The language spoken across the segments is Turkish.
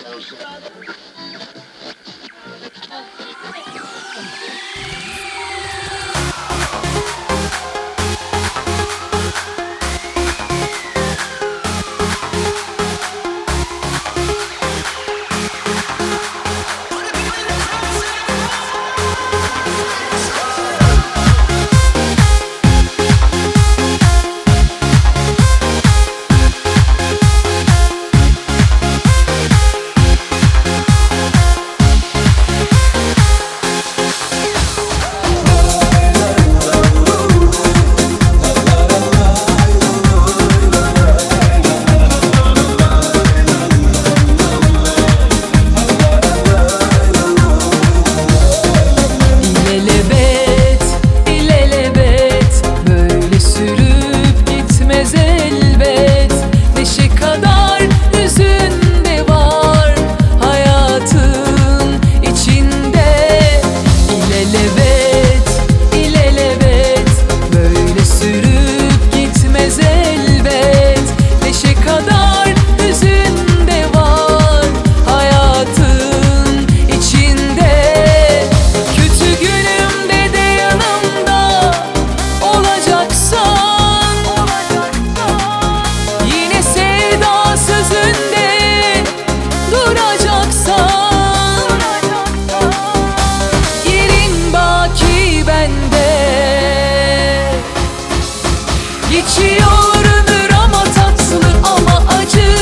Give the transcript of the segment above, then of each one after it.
Geçiyor ömür ama tatlı ama acı.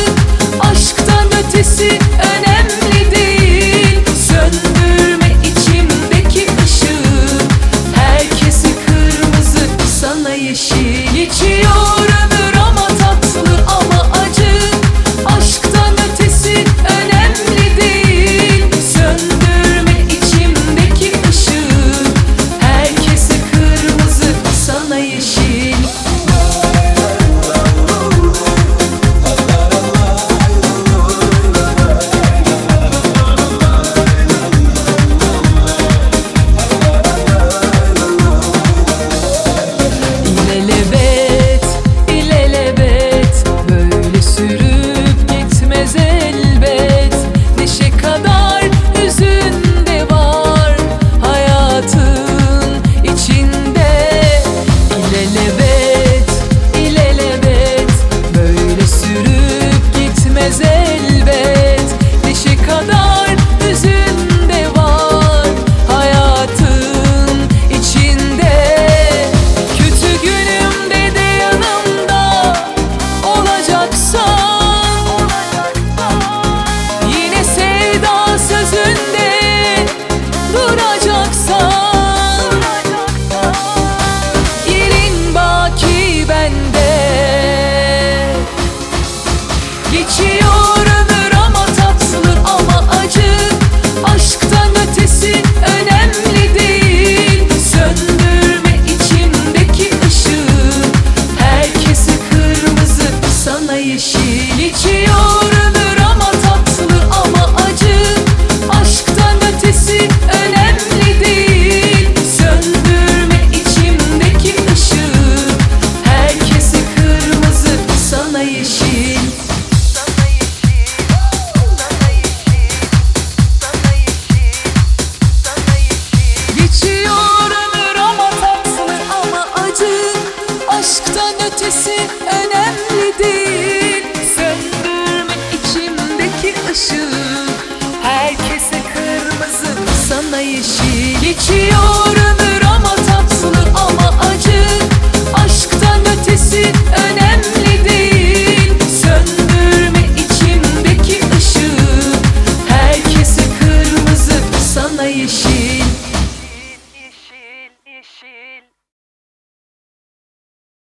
Aşktan ötesi önemli değil. Söndürme içimdeki ışığı. Herkesi kırmızı, sana yeşil. Geçiyor ömür ama tatlı ama acı. Aşktan ötesi önemli değil. Söndürme içimdeki ışığı. Herkesi kırmızı, sana yeşil. Geçiyor ömür ama tatlı ama acı. Aşktan ötesi önemli değil. Söndürme içimdeki ışığı. Herkesi kırmızı, sana yeşil. Geçiyor ömür ama tatlı ama acı. Aşktan ötesi önemli değil. Söndürme içimdeki ışığı. Herkesi kırmızı, sana yeşil. Geçiyor ömür ama tatlı ama acı. Aşktan ötesi önemli değil. Söndürme içimdeki ışığı. Herkese kırmızı, sana yeşil. Geçiyor